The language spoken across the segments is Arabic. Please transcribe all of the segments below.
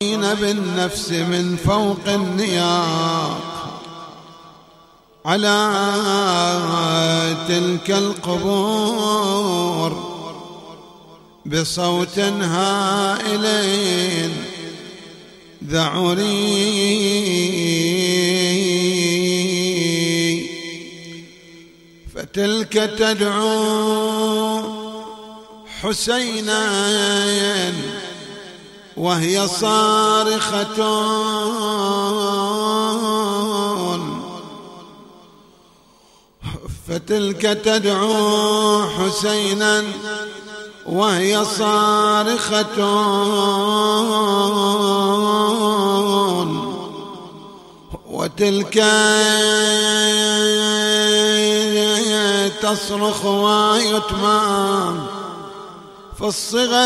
بالنفس من فوق النياق على تلك القبور بصوت هائل ذعري فتلك تدعو حسينا وهي صارخة فتلك تدعو حسينا وهي صارخة وتلك تصرخ ويتمام في الصغر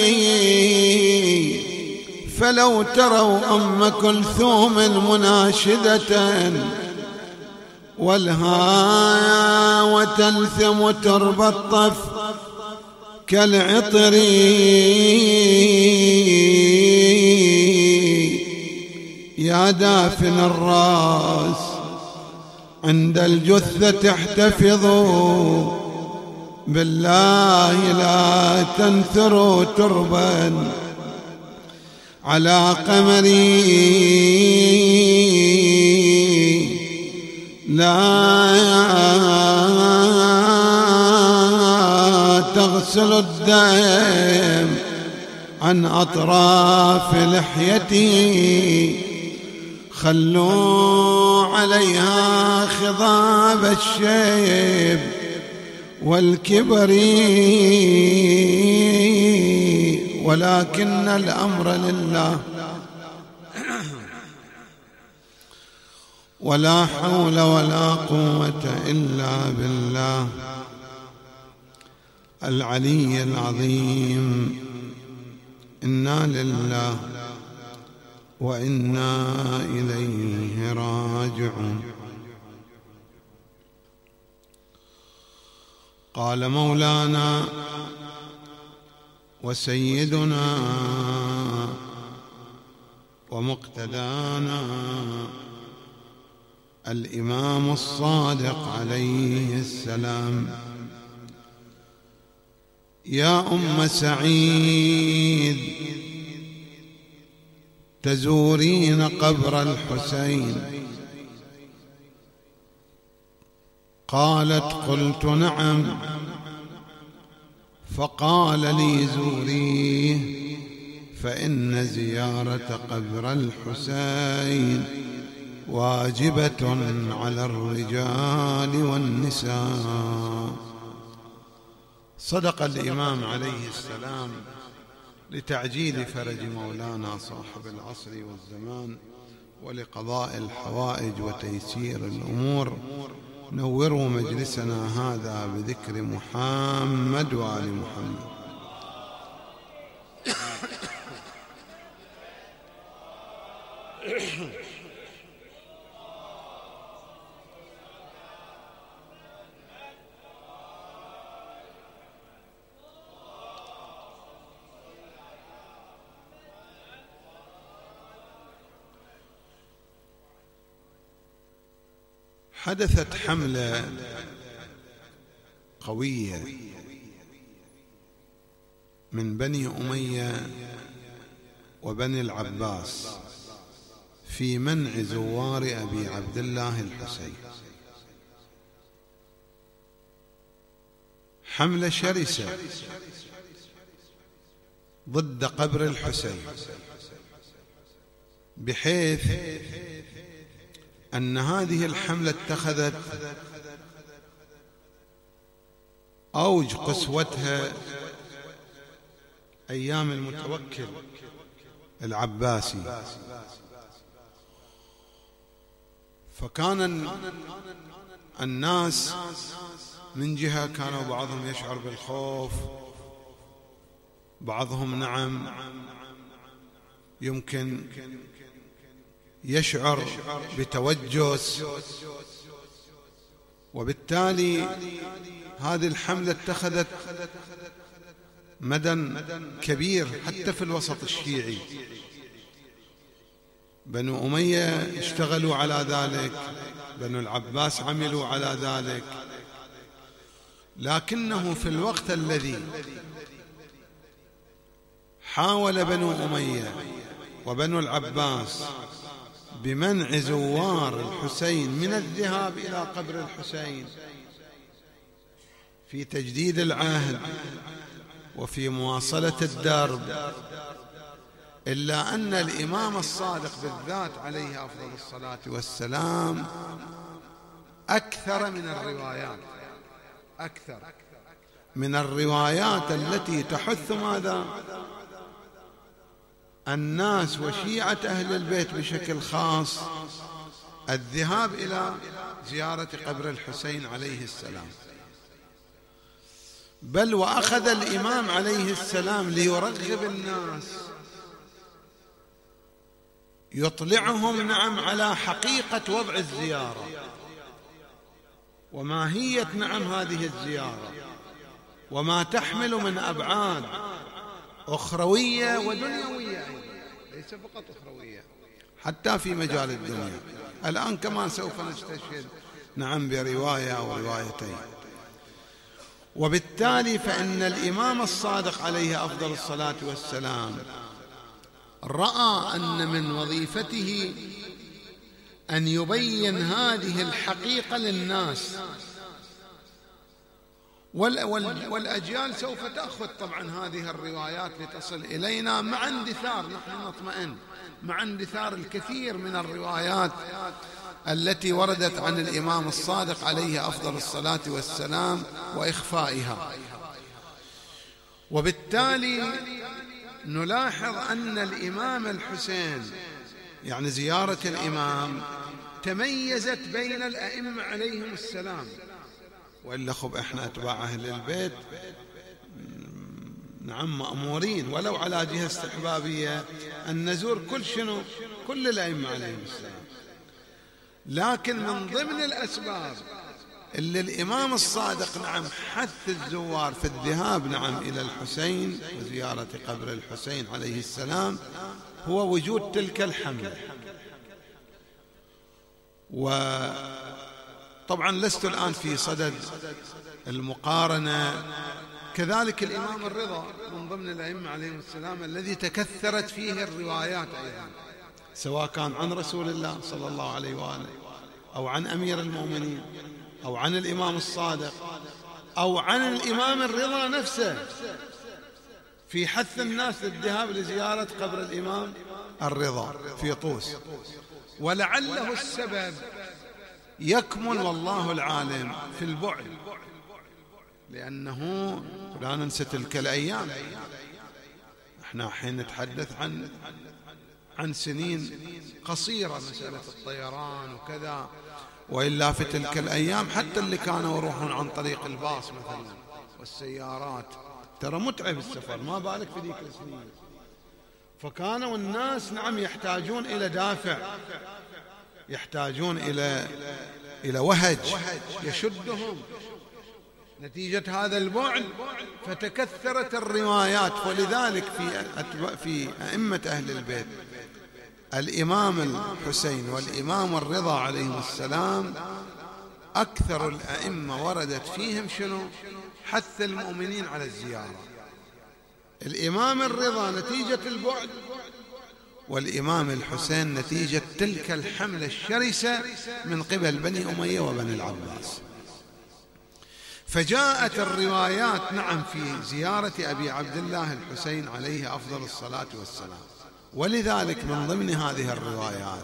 فلو تروا أم كلثوم مناشدة والها وتلثم تربطف كالعطر يا دافن الراس عند الجثة تحتفظوا بالله لا تنثروا تربا على قمري لا تغسل الدم عن أطراف لحيتي خلوا عليها خضاب الشيب والكبر ولكن الأمر لله ولا حول ولا قوة إلا بالله العلي العظيم. إنا لله وإنا إليه راجعون. قال مولانا وسيدنا ومقتدانا الإمام الصادق عليه السلام: يا أم سعيد تزورين قبر الحسين؟ قالت: قلت نعم. فقال لي: زوريه فإن زيارة قبر الحسين واجبة على الرجال والنساء. صدق الإمام عليه السلام لتعجيل فرج مولانا صاحب العصر والزمان ولقضاء الحوائج وتيسير الأمور. نوروا مجلسنا هذا بذكر محمد وآل محمد. حدثت حملة قوية من بني أمية وبني العباس في منع زوار أبي عبد الله الحسين. حملة شرسة ضد قبر الحسين، بحيث أن هذه الحملة اتخذت أوج قسوتها أيام المتوكل العباسي، فكان الناس من جهة كانوا بعضهم يشعر بالخوف، بعضهم نعم يمكن يشعر بتوجس، وبالتالي هذه الحملة اتخذت مدى كبير حتى في الوسط الشيعي، بنو أمية اشتغلوا على ذلك، بنو العباس عملوا على ذلك، لكنه في الوقت الذي حاول بنو أمية وبنو العباس بمنع زوار الحسين من الذهاب إلى قبر الحسين في تجديد العهد وفي مواصلة الدرب، إلا أن الإمام الصادق بالذات عليه أفضل الصلاة والسلام أكثر من الروايات التي تحث ماذا؟ الناس وشيعة أهل البيت بشكل خاص الذهاب إلى زيارة قبر الحسين عليه السلام. بل وأخذ الإمام عليه السلام ليرغب الناس يطلعهم نعم على حقيقة وضع الزيارة وماهية نعم هذه الزيارة وما تحمل من أبعاد أخروية ودنيوية، ليس فقط أخروية، حتى في مجال الدنيا. الآن كمان سوف نستشهد نعم برواية أو روايتين. وبالتالي فإن الإمام الصادق عليه أفضل الصلاة والسلام رأى أن من وظيفته أن يبين هذه الحقيقة للناس، والأجيال سوف تأخذ طبعا هذه الروايات لتصل إلينا مع اندثار، نحن نطمئن مع اندثار الكثير من الروايات التي وردت عن الإمام الصادق عليه أفضل الصلاة والسلام وإخفائها. وبالتالي نلاحظ أن الإمام الحسين يعني زيارة الإمام تميزت بين الأئمة عليهم السلام، وإلا خب إحنا أتباع أهل البيت نعم مأمورين ولو على جهة استحبابية أن نزور كل الأئمة عليهم السلام، لكن من ضمن الأسباب اللي الإمام الصادق نعم حث الزوار في الذهاب نعم إلى الحسين وزيارة قبر الحسين عليه السلام هو وجود تلك الحملة. وطبعا لست الآن في صدد المقارنة، كذلك الإمام الرضا من ضمن الأئمة عليهم السلام الذي تكثرت فيه الروايات أيضا، سواء كان عن رسول الله صلى الله عليه وآله أو عن أمير المؤمنين أو عن الإمام الصادق أو عن الإمام الرضا نفسه في حث الناس للذهاب لزيارة قبر الإمام الرضا في طوس. ولعله السبب يكمن والله العالم في البعد، لأنه لا ننسى تلك الأيام، احنا حين نتحدث عن سنين قصيرة، مسألة الطيران وكذا، وإلا في تلك الأيام حتى اللي كانوا يروحون عن طريق الباص مثلا والسيارات ترى متعب السفر، ما بالك في ذيك السنين. فكانوا الناس نعم يحتاجون إلى دافع، يحتاجون إلى وهج يشدهم نتيجة هذا البعد، فتكثرت الروايات. ولذلك في أئمة أهل البيت الإمام الحسين والإمام الرضا عليهم السلام أكثر الأئمة وردت فيهم حث المؤمنين على الزيارة. الإمام الرضا نتيجة البعد، والإمام الحسين نتيجة تلك الحملة الشرسة من قبل بني أمية وبني العباس. فجاءت الروايات نعم في زيارة أبي عبد الله الحسين عليه أفضل الصلاة والسلام. ولذلك من ضمن هذه الروايات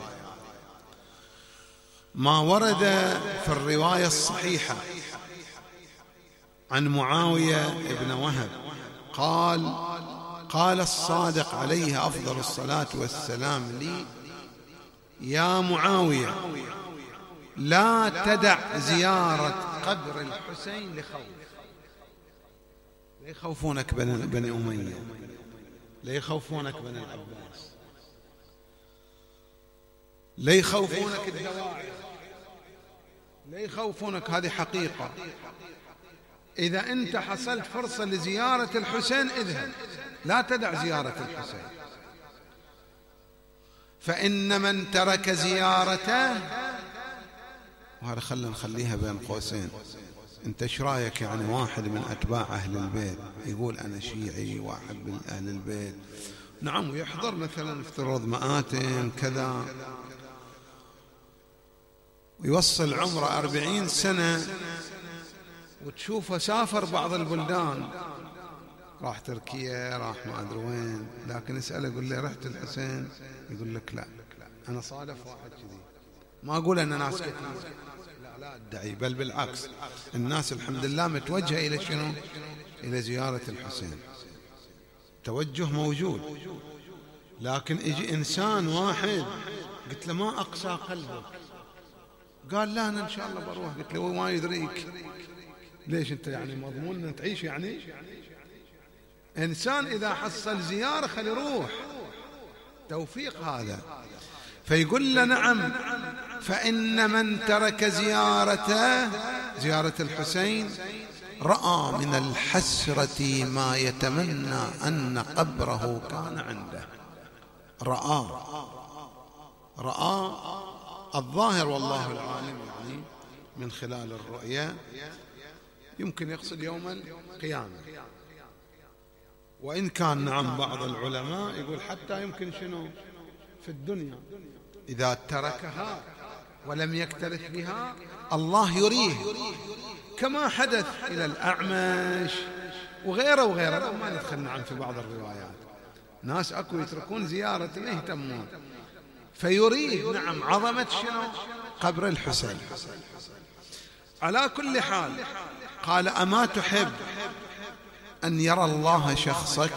ما ورد في الرواية الصحيحة عن معاوية بن وهب قال الصادق عليه أفضل الصلاة والسلام لي: يا معاوية، لا تدع زيارة قبر الحسين ليخوفونك بني أمية، ليخوفونك بني العباس، ليخوفونك الدواعي، ليخوفونك. هذه حقيقة. إذا أنت حصلت فرصة لزيارة الحسين اذهب، لا تدع زيارة الحسين. فإن من ترك زيارته، وهذا خلنا نخليها بين قوسين، انت ايش رايك يعني واحد من اتباع اهل البيت يقول انا شيعي واحب اهل البيت، نعم، ويحضر مثلا افترض مآتم كذا، ويوصل عمره 40 سنة، وتشوفه سافر بعض البلدان، راح تركيا، راح ما أدري وين، لكن اسأله يقول لي رحت الحسين، يقول لك لا أنا صادف واحد كذي. ما أقول أن ناس كثير، لا أدعي، بل بالعكس، الناس الحمد لله متوجهة إلى شنو؟ إلى زيارة الحسين، توجه موجود. لكن يجي إنسان واحد قلت له ما أقسى قلبك، قال لا أنا إن شاء الله بروح، قلت له وما يدريك، ليش أنت يعني مضمون أن تعيش؟ يعني إنسان إذا حصل زيارة خلي يروح، توفيق هذا. فيقول له نعم، فإن من ترك زيارة الحسين رأى من الحسرة ما يتمنى أن قبره كان عنده. رأى الظاهر والله العالم، يعني من خلال الرؤيا يمكن يقصد يوم القيامة، وإن كان نعم بعض العلماء يقول حتى يمكن شنو في الدنيا إذا تركها ولم يكترث بها الله يريه، كما حدث إلى الأعمش وغيره، ما ندخل نعم في بعض الروايات، ناس أكو يتركون زيارة ما يهتمون، فيريه نعم عظمة شنو قبر الحسين. على كل حال قال أما تحب أن يرى الله شخصك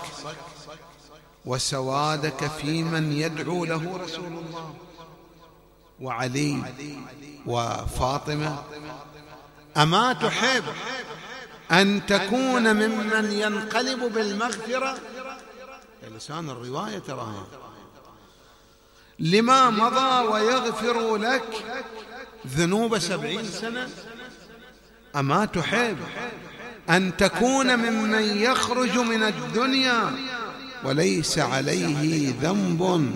وسوادك في من يدعو له رسول الله وعلي وفاطمة؟ أما تحب أن تكون ممن ينقلب بالمغفرة؟ لسان الرواية تراها، لما مضى ويغفر لك ذنوب 70 سنة. أما تحب أن تكون ممن يخرج من الدنيا وليس عليه ذنب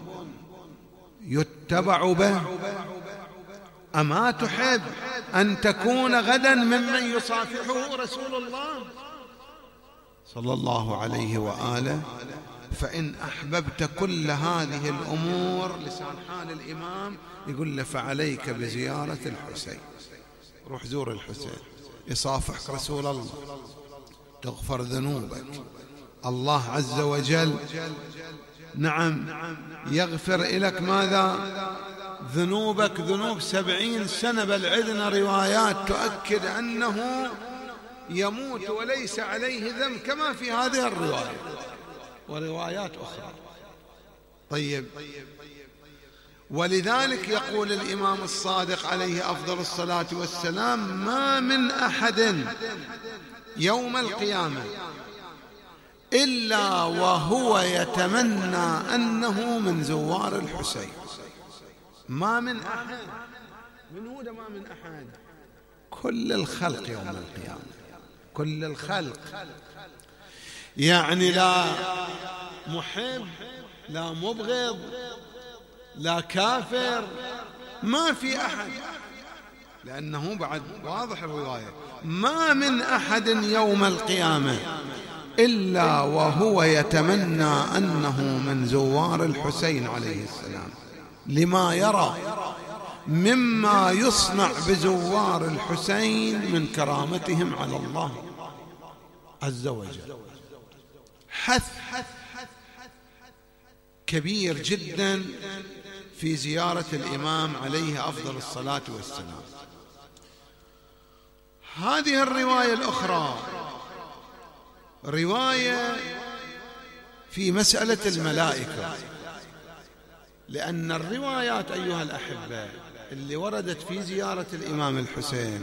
يتبع به؟ أما تحب أن تكون غدا ممن يصافحه رسول الله صلى الله عليه وآله؟ فإن أحببت كل هذه الأمور، لسان حال الإمام يقول له فعليك بزيارة الحسين، روح زور الحسين، يصافحك رسول الله، تغفر ذنوبك، الله عز وجل نعم يغفر لك ماذا؟ ذنوبك، ذنوب 70 سنة، بل عندنا روايات تؤكد أنه يموت وليس عليه ذنب كما في هذه الرواية وروايات أخرى. طيب، ولذلك يقول الإمام الصادق عليه أفضل الصلاة والسلام ما من أحد يوم القيامة إلا وهو يتمنى أنه من زوار الحسين. ما من أحد، من هو ده ما من أحد؟ كل الخلق يوم القيامة، كل الخلق، يعني لا محب لا مبغض لا كافر، ما في أحد، لأنه بعد واضح الرواية ما من أحد يوم القيامة إلا وهو يتمنى أنه من زوار الحسين عليه السلام، لما يرى مما يصنع بزوار الحسين من كرامتهم على الله عز وجل. حث كبير جدا في زيارة الإمام عليه أفضل الصلاة والسلام. هذه الرواية الأخرى رواية في مسألة الملائكة، لأن الروايات أيها الأحبة اللي وردت في زيارة الإمام الحسين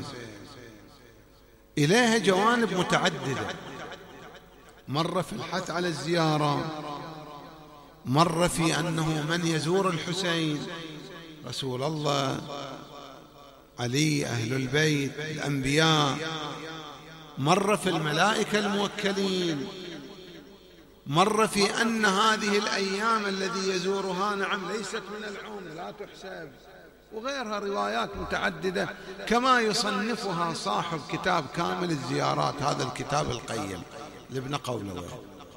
إليها جوانب متعددة، مرة في الحث على الزيارة، مرة في أنه من يزور الحسين رسول الله، علي، أهل البيت، الأنبياء، مرة في الملائكة الموكلين، مر في أن هذه الأيام الذي يزورها نعم ليست من العمر لا تحسب، وغيرها روايات متعددة كما يصنفها صاحب كتاب كامل الزيارات، هذا الكتاب القيم لابن قولوي.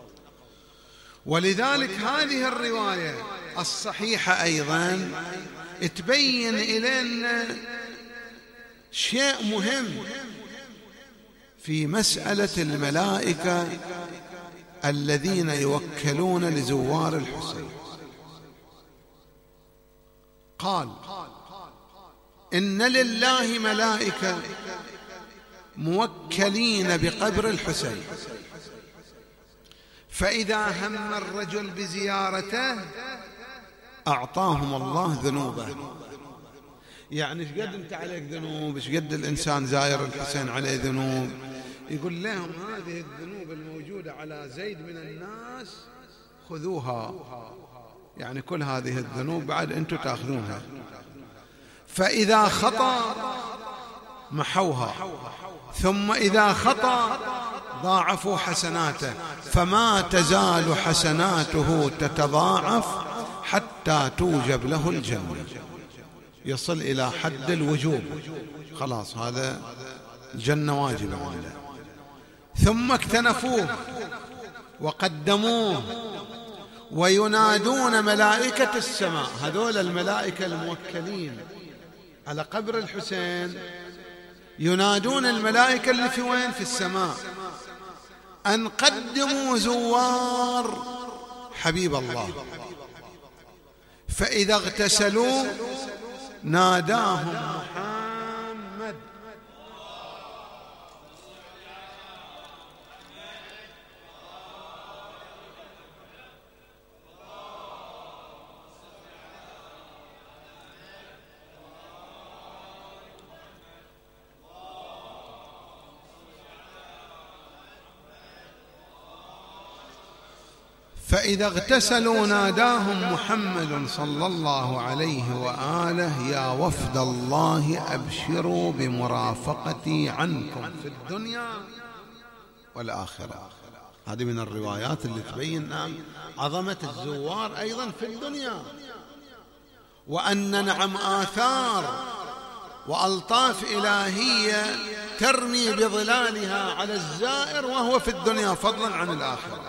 ولذلك هذه الرواية الصحيحة أيضا تبين إلينا شيء مهم في مسألة الملائكة الذين يوكلون لزوار الحسين. قال إن لله ملائكة موكلين بقبر الحسين، فإذا هم الرجل بزيارته أعطاهم الله ذنوبه. يعني ايش قد انت عليك ذنوب، ايش قد الإنسان زاير الحسين عليه ذنوب، يقول لهم هذه الذنوب الموجودة على زيد من الناس خذوها، يعني كل هذه الذنوب بعد أنتم تأخذونها، فإذا خطأ محوها، ثم إذا خطأ ضاعفوا حسناته، فما تزال حسناته تتضاعف حتى توجب له الجنة، يصل إلى حد الوجوب، خلاص هذا الجنة واجبة عنده. ثم اكتنفوه وقدموه وينادون ملائكة السماء، هذول الملائكة الموكلين على قبر الحسين ينادون الملائكة اللي في وين؟ في السماء، أن قدموا زوار حبيب الله. فإذا اغتسلوا ناداهم محمد. فإذا اغتسلوا ناداهم محمد صلى الله عليه وآله يا وفد الله أبشروا بمرافقتي عنكم في الدنيا والآخرة. هذه من الروايات اللي تبين عظمة الزوار أيضا في الدنيا، وأن نعم آثار وألطاف إلهية ترمي بظلالها على الزائر وهو في الدنيا فضلا عن الآخرة.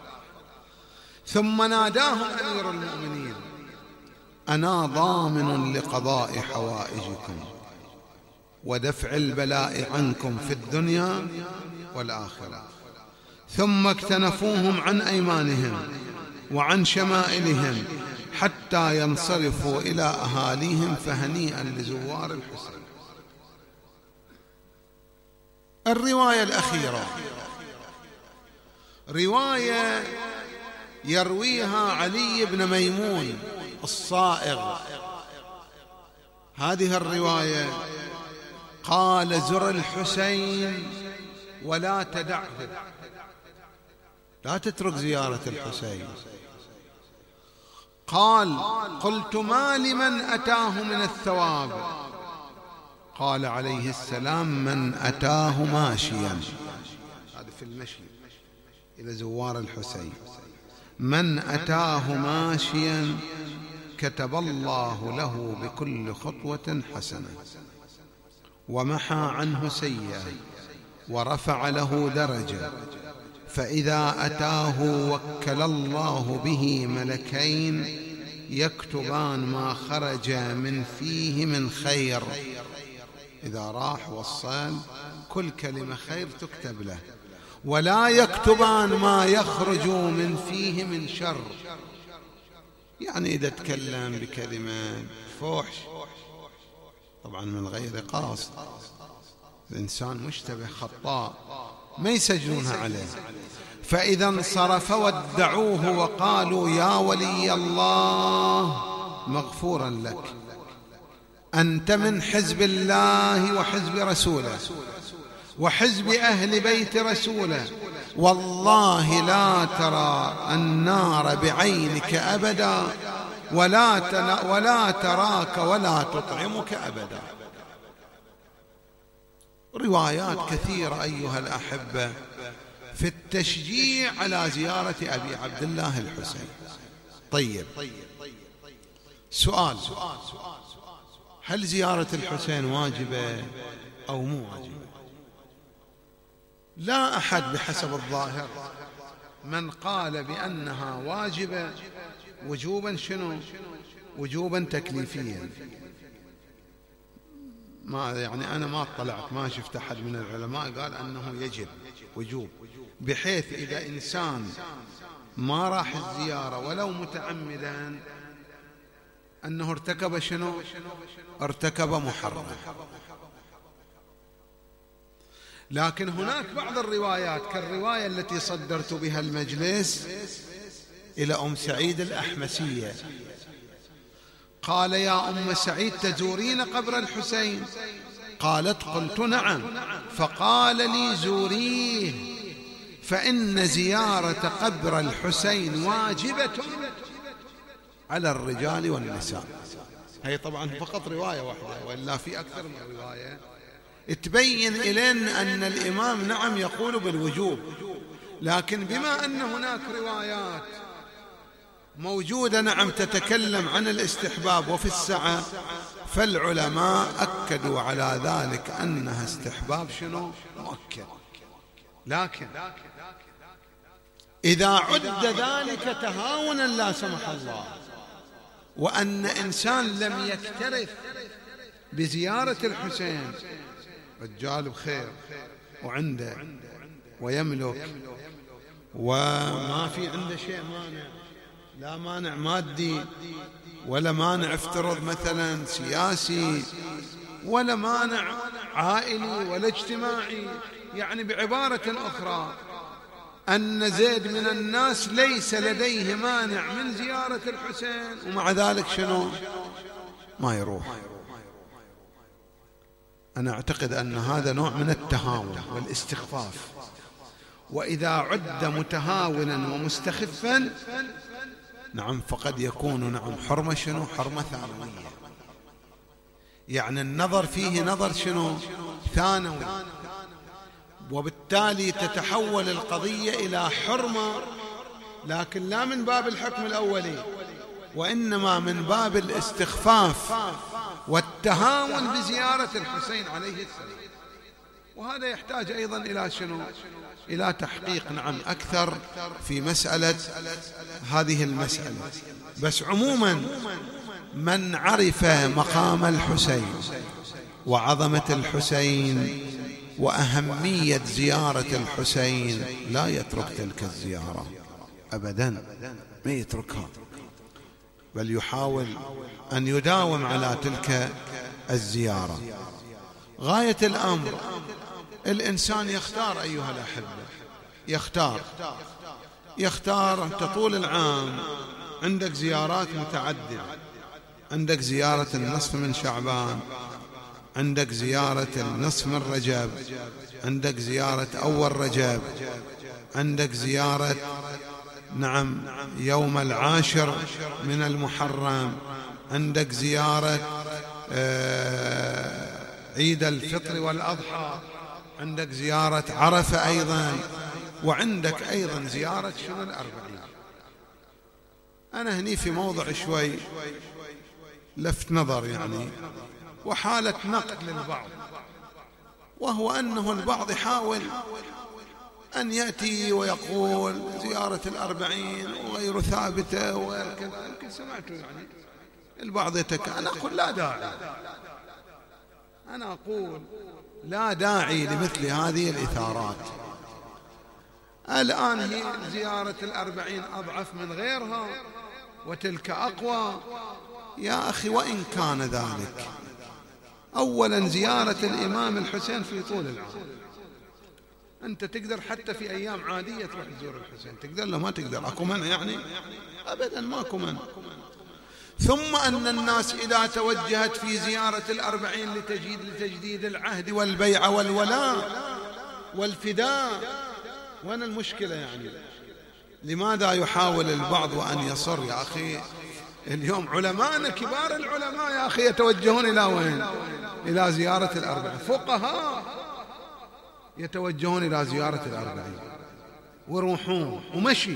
ثم ناداهم أمير المؤمنين أنا ضامن لقضاء حوائجكم ودفع البلاء عنكم في الدنيا والآخرة. ثم اكتنفوهم عن أيمانهم وعن شمائلهم حتى ينصرفوا إلى أهاليهم، فهنيئا لزوار الحسين. الرواية الأخيرة رواية يرويها علي بن ميمون الصائغ. هذه الرواية قال زر الحسين ولا تدعه، لا تترك زيارة الحسين. قال قلت ما لمن أتاه من الثواب؟ قال عليه السلام من أتاه ماشيا، هذا في المشي إلى زوار الحسين، من أتاه ماشيا كتب الله له بكل خطوة حسنة ومحى عنه سيئة ورفع له درجة، فإذا أتاه وكل الله به ملكين يكتبان ما خرج من فيه من خير. إذا راح وصل كل كلمة خير تكتب له، ولا يكتبان ما يخرج من فيه من شر. يعني إذا تكلم بكلمة فحش طبعا من غير قصد، الإنسان مشتبه خطاء ما يسجلونها عليه. فإذا انصرف ودعوه وقالوا يا ولي الله مغفورا لك، أنت من حزب الله وحزب رسوله وحزب أهل بيت رسوله، والله لا ترى النار بعينك أبدا ولا تراك ولا تطعمك أبدا. روايات كثيرة أيها الأحبة في التشجيع على زيارة أبي عبد الله الحسين. طيب، سؤال: هل زيارة الحسين واجبة أو مو واجبة؟ لا أحد بحسب الظاهر من قال بأنها واجبة وجوبا شنو؟ وجوبا تكليفيا. أنا ما اطلعت، ما شفت أحد من العلماء قال أنه يجب وجوب، بحيث إذا إنسان ما راح الزيارة ولو متعمدا أنه ارتكب شنو؟ ارتكب محرم. لكن هناك بعض الروايات كالرواية التي صدرت بها المجلس إلى أم سعيد الأحمسية، قال: يا أم سعيد تزورين قبر الحسين؟ قالت: قلت نعم. فقال لي: زوريه، فإن زيارة قبر الحسين واجبة على الرجال والنساء. هي طبعا فقط رواية واحدة، وإلا في أكثر من رواية تبين إلينا أن الإمام نعم يقول بالوجوب، لكن بما أن هناك روايات موجودة نعم تتكلم عن الاستحباب وفي السعة، فالعلماء أكدوا على ذلك أنها استحباب شنو؟ مؤكد. لكن إذا عد ذلك تهاونا لا سمح الله، وأن إنسان لم يكترث بزيارة الحسين، رجال بخير وعنده ويملك وما في عنده شيء مانع، لا مانع مادي ولا مانع افترض مثلا سياسي ولا مانع عائلي ولا اجتماعي، يعني بعبارة أخرى أن زيد من الناس ليس لديه مانع من زيارة الحسين، ومع ذلك شنو؟ ما يروح. أنا أعتقد أن هذا نوع من التهاون والاستخفاف، وإذا عد متهاونا ومستخفا نعم فقد يكون نعم حرمة شنو؟ حرمة ثانوية، يعني النظر فيه نظر شنو؟ ثانوي، وبالتالي تتحول القضية إلى حرمة، لكن لا من باب الحكم الأولي، وإنما من باب الاستخفاف والتهاون بزيارة الحسين عليه السلام. وهذا يحتاج أيضا إلى شنو؟ إلى تحقيق نعم أكثر في مسألة هذه المسألة. بس عموما من عرف مقام الحسين وعظمة الحسين وأهمية زيارة الحسين لا يترك تلك الزيارة أبدا، ما يتركها، بل يحاول أن يداوم على تلك الزيارة. غاية الأمر الإنسان يختار أيها الأحبة، يختار أنت طول العام عندك زيارات متعددة، عندك زيارة النصف من شعبان، عندك زيارة النصف من رجب، عندك زيارة أول رجب، عندك زيارة نعم يوم العاشر من المحرم، عندك زيارة عيد الفطر والأضحى، عندك زيارة عرفة أيضا، وعندك أيضا زيارة شنو؟ الأربعين. أنا هني في موضع شوي لفت نظر يعني وحالة نقد للبعض، وهو أنه البعض يحاول أن يأتي ويقول زيارة الأربعين وغير ثابتة وغير كذا. يمكن سمعتوا يعني البعض أنا أقول لا داعي، أنا أقول لا داعي لمثل هذه الإثارات. الآن هي زيارة الأربعين أضعف من غيرها وتلك أقوى. يا أخي وإن كان ذلك، أولا زيارة الإمام الحسين في طول العام، أنت تقدر حتى في أيام عادية تروح تزور الحسين، تقدر لا ما تقدر؟ أكو منع يعني؟ أبدا ماكو منع. ثم أن الناس إذا توجهت في زيارة الأربعين لتجديد العهد والبيع والولاء والفداء، وين المشكلة يعني؟ لماذا يحاول البعض أن يصر؟ يا أخي اليوم علماءنا كبار العلماء يا أخي يتوجهون إلى وين؟ إلى زيارة الأربعين، فقهاء يتوجهون إلى زيارة الأربعين. ويروحون ومشي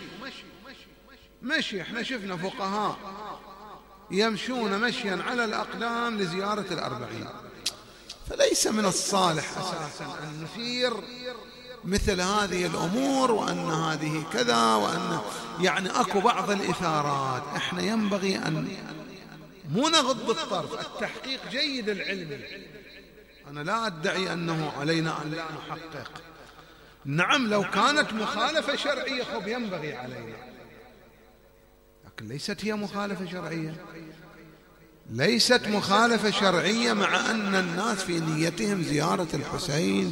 مشي. احنا شفنا فقهاء يمشون مشيا على الأقدام لزيارة الأربعين. فليس من الصالح أساسا أن نثير مثل هذه الأمور، وأن هذه كذا، وأن يعني أكو بعض الإثارات. احنا ينبغي أن مو نغض الطرف. التحقيق جيد العلمي، أنا لا أدعي أنه علينا أن لا نحقق. نعم لو كانت مخالفة شرعية خب ينبغي علينا، لكن ليست هي مخالفة شرعية، ليست مخالفة شرعية، مع أن الناس في نيتهم زيارة الحسين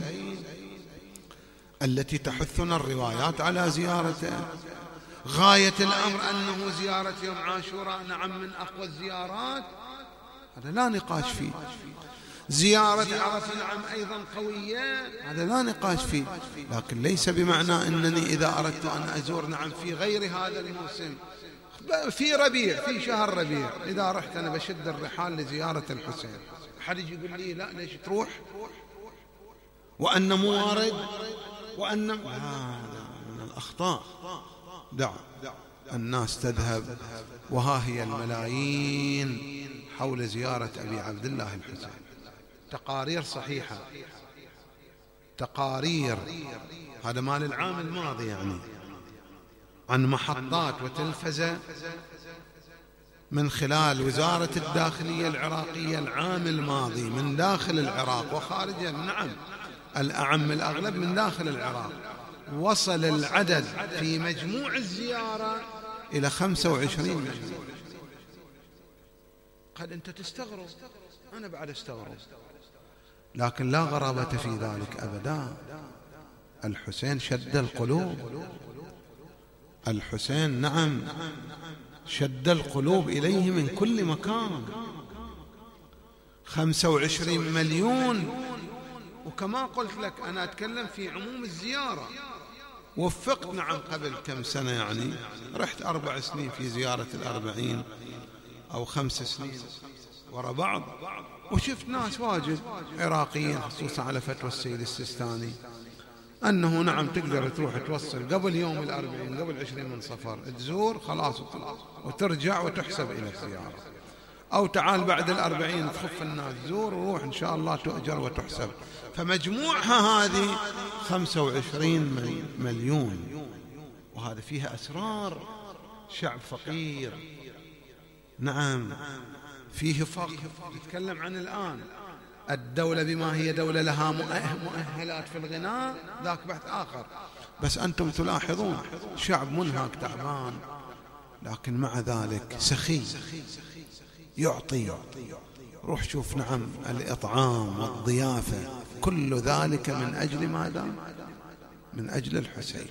التي تحثنا الروايات على زيارته. غاية الأمر أنه زيارة يوم عاشوراء نعم من أقوى الزيارات، هذا لا نقاش فيه. زيارة عرفة نعم أيضا قوية، هذا لا نقاش فيه. لكن ليس بمعنى أنني إذا أردت أن أزور نعم في غير هذا الموسم، في ربيع، في شهر ربيع، إذا رحت أنا بشد الرحال لزيارة الحسين، أحد يجي يقول لي لا ليش تروح، وأن مو وارد، وأن هذا من الأخطاء. دع الناس تذهب وها هي الملايين حول زيارة أبي عبد الله الحسين. تقارير صحيحة، تقارير، هذا مال العام الماضي يعني، عن محطات وتلفزة من خلال وزارة الداخلية العراقية العام الماضي من داخل العراق وخارجه. نعم الأعم الأغلب من داخل العراق. وصل العدد في مجموع الزيارة إلى 25 مليون. قد أنت تستغرب، أنا بعد استغرب، لكن لا غرابة في ذلك أبدا. الحسين شد القلوب، الحسين نعم شد القلوب إليه من كل مكان. 25 مليون. وكما قلت لك أنا أتكلم في عموم الزيارة. وفقت نعم قبل كم سنة يعني، رحت 4 سنين في زيارة الأربعين أو 5 سنين وراء بعض، وشفت ناس واجد عراقيين خصوصا على فتوى السيد السيستاني أنه نعم تقدر تروح توصل قبل يوم الأربعين، قبل 20 من صفر تزور خلاص وترجع وتحسب إلى الزيارة، أو تعال بعد الأربعين تخف الناس زور وروح إن شاء الله تؤجر وتحسب. فمجموعها هذه 25 مليون، وهذا فيها أسرار. شعب فقير، نعم فيه فقر. نتكلم عن الآن الدولة بما هي دولة لها مؤهلات في الغناء، ذاك بحث آخر. بس أنتم تلاحظون شعب منهك تعبان، لكن مع ذلك سخي يعطي. روح شوف نعم الإطعام والضيافة، كل ذلك من أجل ماذا؟ من أجل الحسين.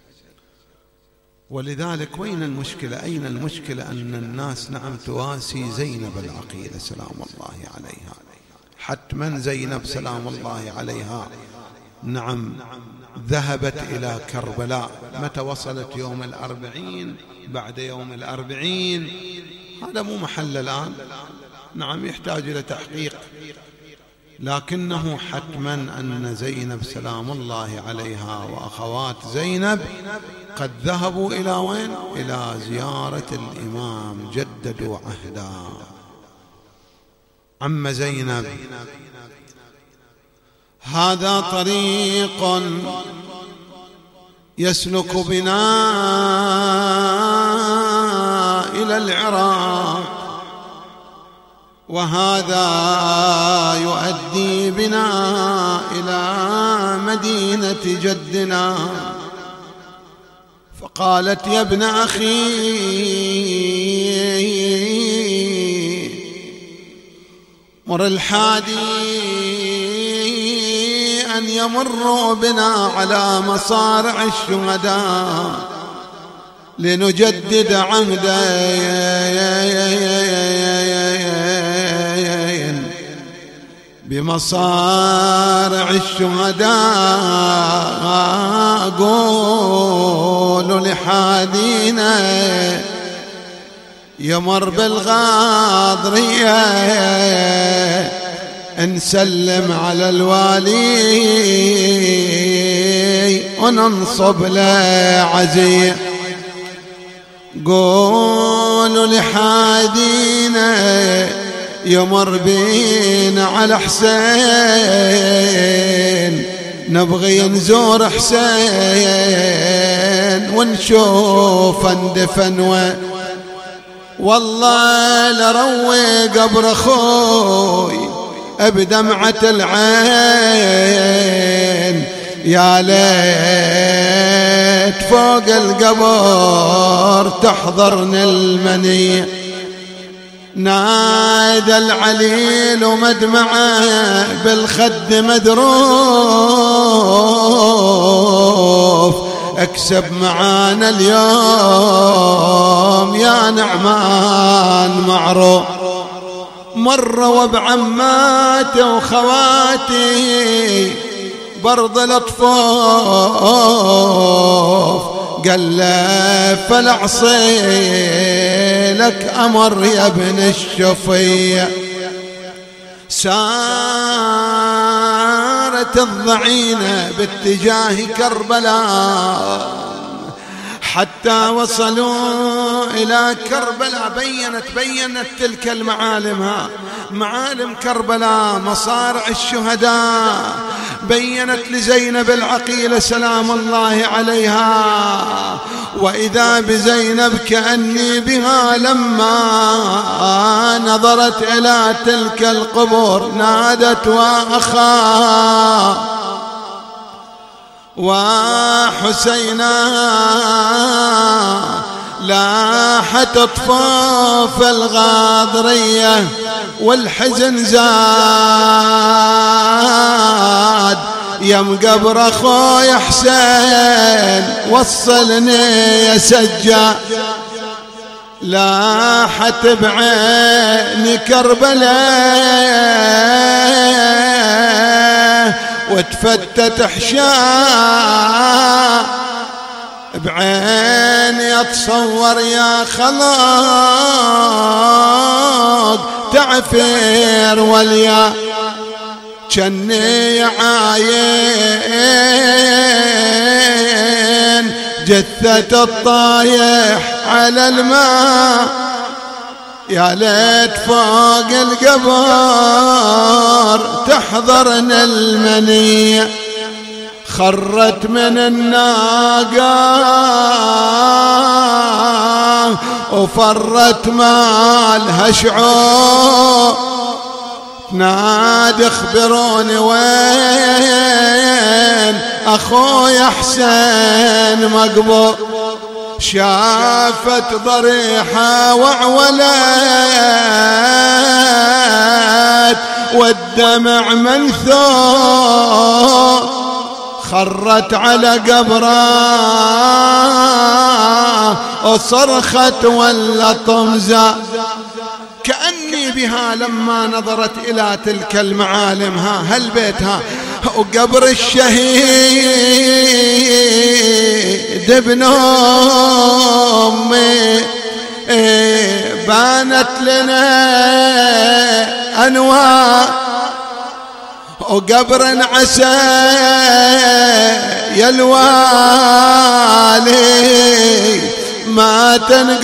ولذلك وين المشكلة؟ أين المشكلة؟ أن الناس نعم تواسي زينب العقيلة سلام الله عليها. حتما زينب سلام الله عليها نعم ذهبت إلى كربلاء. متى وصلت؟ يوم الأربعين، بعد يوم الأربعين. هذا مو محل الآن، نعم يحتاج إلى تحقيق، لكنه حتما أن زينب سلام الله عليها وأخوات زينب قد ذهبوا إلى وين؟ إلى زيارة الإمام، جددوا عهدا. عم زينب هذا طريق يسلك بنا إلى العراق، وهذا يؤدي بنا إلى مدينة جدنا. فقالت يا ابن أخي مر الحادي أن يمروا بنا على مصارع الشهداء لنجدد عهدين بمصارع الشهداء. قولوا لحادينا يمر بالغاضرية نسلم على الوالي وننصب له عزية. قولوا لحادينا يمر بينا على حسين، نبغي نزور حسين ونشوف اندفن. والله لروي قبر اخوي بدمعة العين، يا ليت فوق القبر تحضرني المنية. نادى العليل ومدمعه بالخد مدروف، اكسب معانا اليوم يا نعمان معروف. مروا بعماتي وخواتي برض الاطفاف، قال له فلعصي لك امر يا ابن الشفية. سارت الضعينة باتجاه كربلاء حتى وصلوا إلى كربلاء. بينت تلك المعالم، معالم كربلاء، مصارع الشهداء. بينت لزينب العقيلة سلام الله عليها، وإذا بزينب كأني بها لما نظرت إلى تلك القبور نادت وأخا وحسينا، لاحت اطفاف الغاضرية والحزن زاد. يم قبر اخوي حسين وصلني يا سجاد، لاحت بعيني كربلاء وتفتت حشاء بعيني اتصور يا خلاق تعفير واليا. جني عاين جثة الطايح على الماء، يا ليت فوق القبر تحضرنا المنية. خرت من الناقة وفرت مالها شعور، نادي اخبروني وين اخوي حسين مقبور. شافت ضريحة وعولت والدمع منثور، خرت على قبره وصرخت ولا طمزة. كأني بها لما نظرت إلى تلك المعالم هالبيتها وقبر الشهيد ابن أمي بانت لنا أنوار. وقبر عسى يا الوالي ما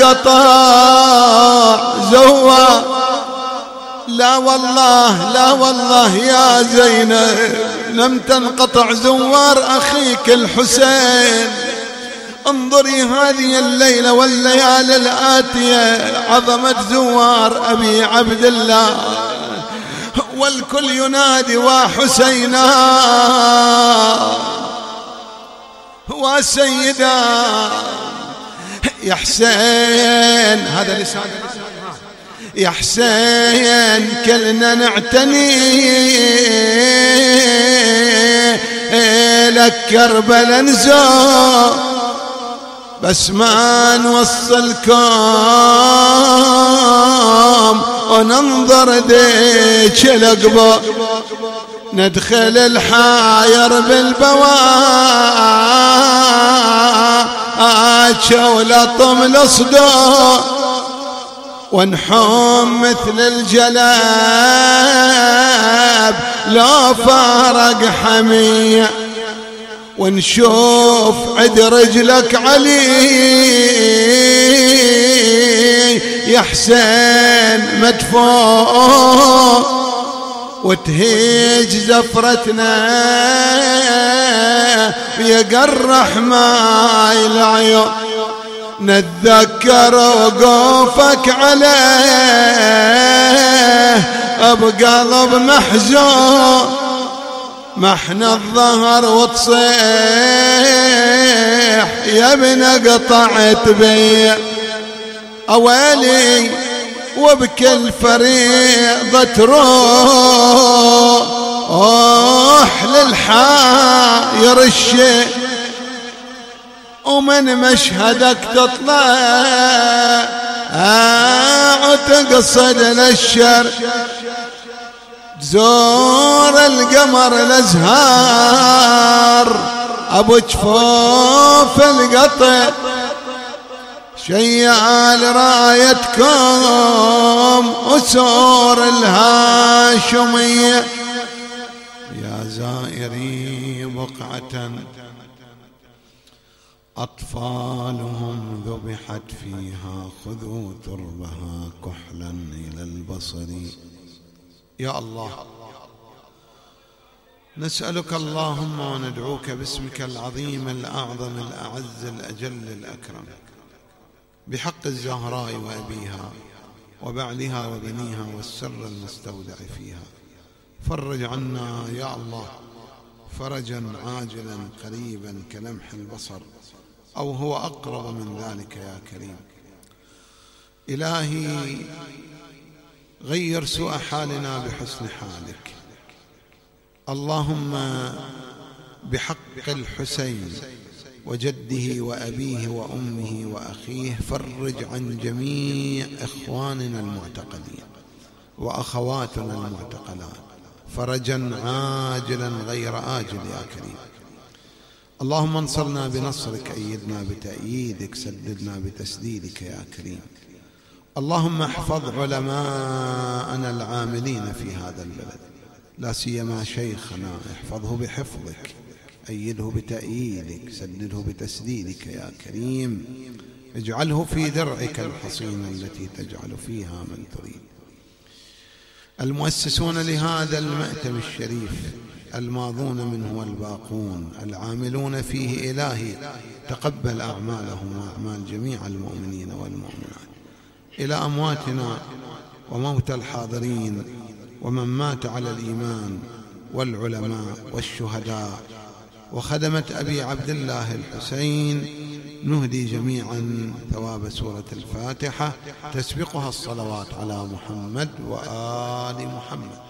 تنقطع زوار. لا والله لا والله يا زينب لم تنقطع زوار أخيك الحسين. انظري هذه الليلة والليالي الآتية عظمة زوار أبي عبد الله، والكل ينادي وحسينا وسيدا يا حسين. هذا لسان يا حسين كلنا نعتني لك كربلا نزور، بس ما نوصلكم وننظر ذيك القبور. ندخل الحاير بالبواج ولطم الصدور، ونحوم مثل الجلال لو فارق حمية، ونشوف عد رجلك علي يا حسين مدفون، وتهيج زفرتنا يقرح ماي العيون، نتذكر وقوفك عليه بقلب محزون، محن الظهر وتصيح يا ابن قطعت بي أويلي، وبكل فريضة تروح للحاير الشيء، ومن مشهدك تطلع وتقصد للشر، تزور القمر الازهار ابو جفوف القطع، شيال رايتكم وسور الهاشمية، يا زائري بقعة أطفالهم ذبحت فيها، خذوا تربها كحلا إلى البصر. يا الله نسألك اللهم وندعوك باسمك العظيم الأعظم الأعز الأجل الأكرم، بحق الزهراء وأبيها وبعلها وبنيها والسر المستودع فيها، فرج عنا يا الله فرجا عاجلا قريبا كلمح البصر أو هو أقرب من ذلك يا كريم. إلهي غير سوء حالنا بحسن حالك، اللهم بحق الحسين وجده وأبيه وأمه وأخيه فرج عن جميع إخواننا المعتقلين وأخواتنا المعتقلات فرجا عاجلا غير آجل يا كريم. اللهم انصرنا بنصرك، أيدنا بتأييدك، سددنا بتسديدك يا كريم. اللهم احفظ علماءنا العاملين في هذا البلد، لا سيما شيخنا، احفظه بحفظك، أيده بتأييدك، سدده بتسديدك يا كريم، اجعله في درعك الحصين التي تجعل فيها من تريد. المؤسسون لهذا المأتم الشريف، الماضون منه والباقون، العاملون فيه، إلهي تقبل أعمالهم وأعمال جميع المؤمنين والمؤمنات. إلى أمواتنا وموتى الحاضرين ومن مات على الإيمان والعلماء والشهداء وخدمة أبي عبد الله الحسين، نهدي جميعا ثواب سورة الفاتحة تسبقها الصلوات على محمد وآل محمد.